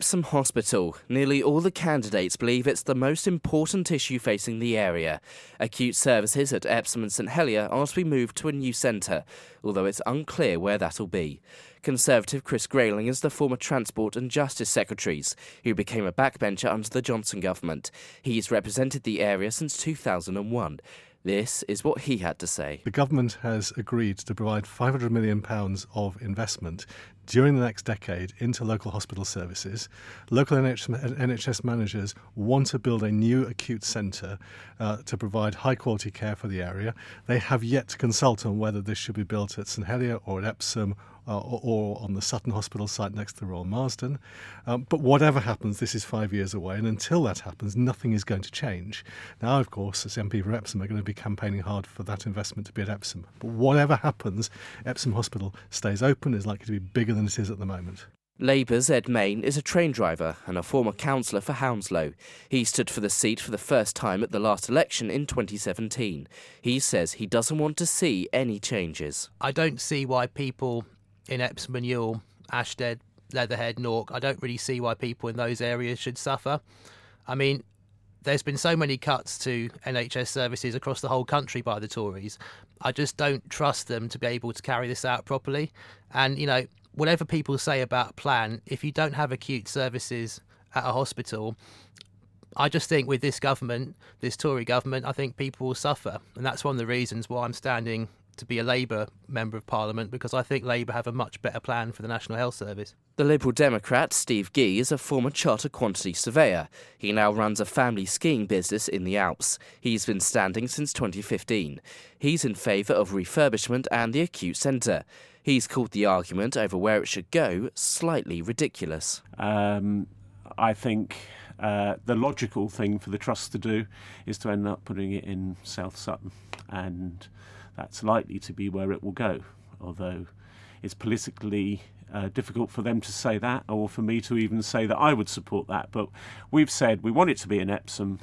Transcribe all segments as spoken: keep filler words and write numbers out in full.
Epsom Hospital. Nearly all the candidates believe it's the most important issue facing the area. Acute services at Epsom and St Helier are to be moved to a new centre, although it's unclear where that'll be. Conservative Chris Grayling is the former Transport and Justice Secretaries, who became a backbencher under the Johnson government. He's represented the area since two thousand one. This is what he had to say. The government has agreed to provide five hundred million pounds of investment during the next decade into local hospital services. Local N H S managers want to build a new acute centre uh, to provide high-quality care for the area. They have yet to consult on whether this should be built at St Helier or at Epsom uh, or, or on the Sutton Hospital site next to Royal Marsden. Um, but whatever happens, this is five years away, and until that happens, nothing is going to change. Now, of course, as M P for Epsom, are going to be campaigning hard for that investment to be at Epsom. But whatever happens, Epsom Hospital stays open, is likely to be bigger than it is at the moment. Labour's Ed Main is a train driver and a former councillor for Hounslow. He stood for the seat for the first time at the last election in twenty seventeen. He says he doesn't want to see any changes. I don't see why people in Epsom and Ewell, Ashtead, Leatherhead, Nork, I don't really see why people in those areas should suffer. I mean, there's been so many cuts to N H S services across the whole country by the Tories. I just don't trust them to be able to carry this out properly. And, you know, whatever people say about a plan, if you don't have acute services at a hospital, I just think with this government, this Tory government, I think people will suffer. And that's one of the reasons why I'm standing to be a Labour Member of Parliament, because I think Labour have a much better plan for the National Health Service. The Liberal Democrat, Steve Gee, is a former charter quantity surveyor. He now runs a family skiing business in the Alps. He's been standing since twenty fifteen. He's in favour of refurbishment and the acute centre. He's called the argument over where it should go slightly ridiculous. Um, I think uh, the logical thing for the Trust to do is to end up putting it in South Sutton, and that's likely to be where it will go, although it's politically uh, difficult for them to say that, or for me to even say that I would support that. But we've said we want it to be in Epsom.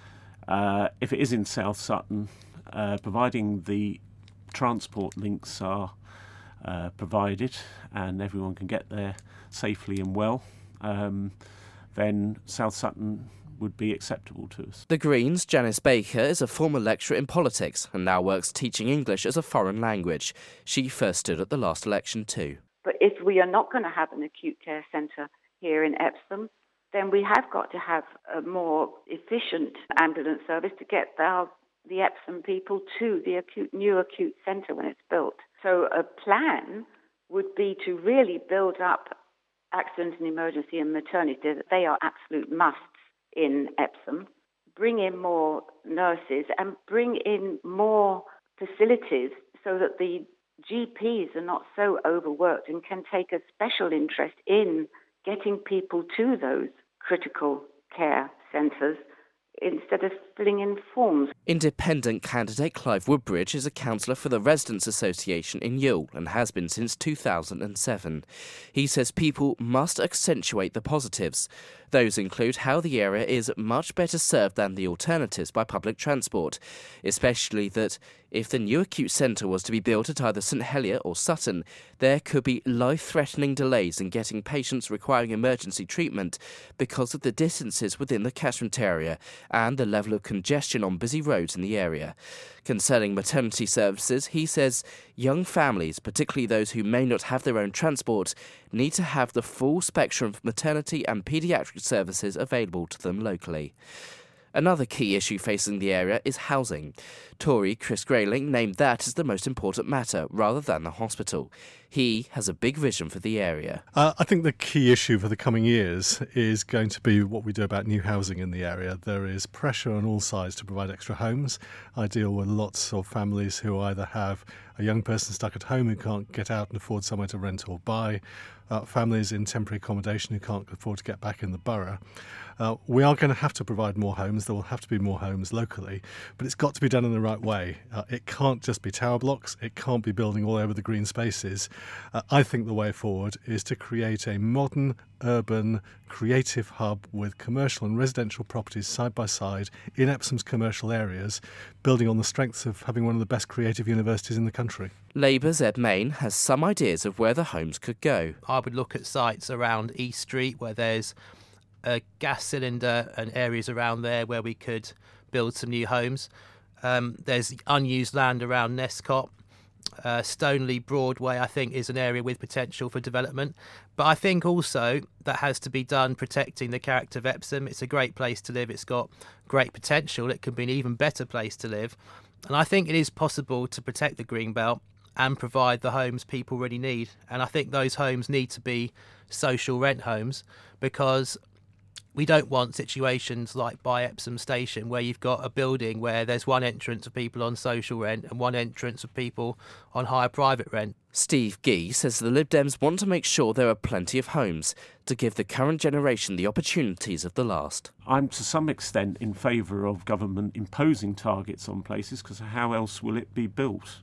Uh, if it is in South Sutton, uh, providing the transport links are uh, provided and everyone can get there safely and well, um, then South Sutton would be acceptable to us. The Greens' Janice Baker is a former lecturer in politics and now works teaching English as a foreign language. She first stood at the last election too. But if we are not going to have an acute care centre here in Epsom, then we have got to have a more efficient ambulance service to get our, the Epsom people to the acute, new acute centre when it's built. So a plan would be to really build up accident and emergency and maternity. They are absolute musts in Epsom, bring in more nurses and bring in more facilities so that the G Ps are not so overworked and can take a special interest in getting people to those critical care centres instead of filling in forms. Independent candidate Clive Woodbridge is a councillor for the Residents' Association in Ewell and has been since two thousand seven. He says people must accentuate the positives. Those include how the area is much better served than the alternatives by public transport, especially that if the new acute centre was to be built at either St Helier or Sutton, there could be life-threatening delays in getting patients requiring emergency treatment because of the distances within the catchment area and the level of congestion on busy roads in the area. Concerning maternity services, he says young families, particularly those who may not have their own transport, need to have the full spectrum of maternity and paediatric services available to them locally. Another key issue facing the area is housing. Tory Chris Grayling named that as the most important matter, rather than the hospital. He has a big vision for the area. Uh, I think the key issue for the coming years is going to be what we do about new housing in the area. There is pressure on all sides to provide extra homes. I deal with lots of families who either have a young person stuck at home who can't get out and afford somewhere to rent or buy, uh, families in temporary accommodation who can't afford to get back in the borough. Uh, we are going to have to provide more homes. There will have to be more homes locally, but it's got to be done in the right way. Uh, it can't just be tower blocks. It can't be building all over the green spaces. Uh, I think the way forward is to create a modern, urban, creative hub with commercial and residential properties side by side in Epsom's commercial areas, building on the strengths of having one of the best creative universities in the country. Labour's Ed Main has some ideas of where the homes could go. I would look at sites around East Street where there's a gas cylinder and areas around there where we could build some new homes. Um, there's unused land around Nescott. Uh, Stoneleigh Broadway, I think, is an area with potential for development. But I think also that has to be done protecting the character of Epsom. It's a great place to live. It's got great potential. It could be an even better place to live. And I think it is possible to protect the Greenbelt and provide the homes people really need. And I think those homes need to be social rent homes, because we don't want situations like by Epsom Station where you've got a building where there's one entrance of people on social rent and one entrance of people on higher private rent. Steve Gee says the Lib Dems want to make sure there are plenty of homes to give the current generation the opportunities of the last. I'm to some extent in favour of government imposing targets on places, because how else will it be built?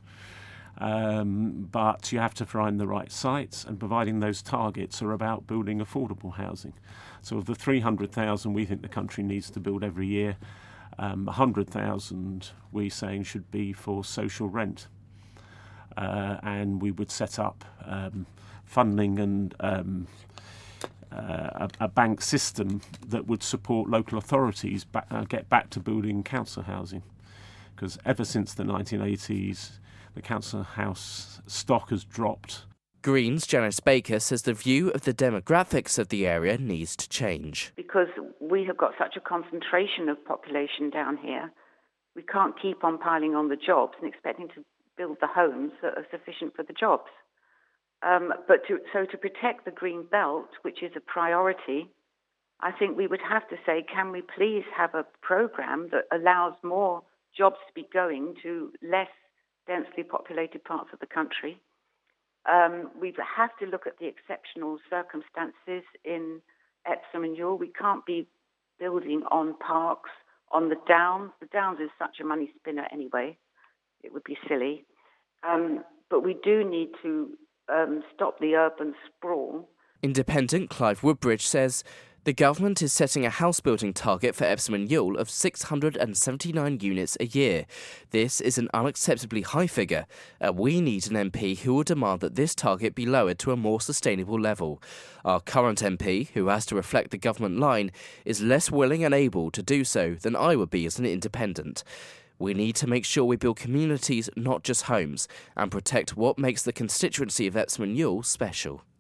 Um, but you have to find the right sites, and providing those targets are about building affordable housing. So of the three hundred thousand we think the country needs to build every year, um, one hundred thousand we're saying should be for social rent. Uh, and we would set up um, funding and um, uh, a, a bank system that would support local authorities back, uh, get back to building council housing. Because ever since the nineteen eighties, the council house stock has dropped. Green's Janice Baker says the view of the demographics of the area needs to change. Because we have got such a concentration of population down here, we can't keep on piling on the jobs and expecting to build the homes that are sufficient for the jobs. Um, but to, so to protect the Green Belt, which is a priority, I think we would have to say, can we please have a programme that allows more jobs to be going to less densely populated parts of the country? Um, we have to look at the exceptional circumstances in Epsom and Ewell. We can't be building on parks, on the Downs. The Downs is such a money spinner anyway. It would be silly. Um, but we do need to um, stop the urban sprawl. Independent Clive Woodbridge says the government is setting a house building target for Epsom and Ewell of six hundred seventy-nine units a year. This is an unacceptably high figure. Uh, we need an M P who will demand that this target be lowered to a more sustainable level. Our current M P, who has to reflect the government line, is less willing and able to do so than I would be as an independent. We need to make sure we build communities, not just homes, and protect what makes the constituency of Epsom and Ewell special.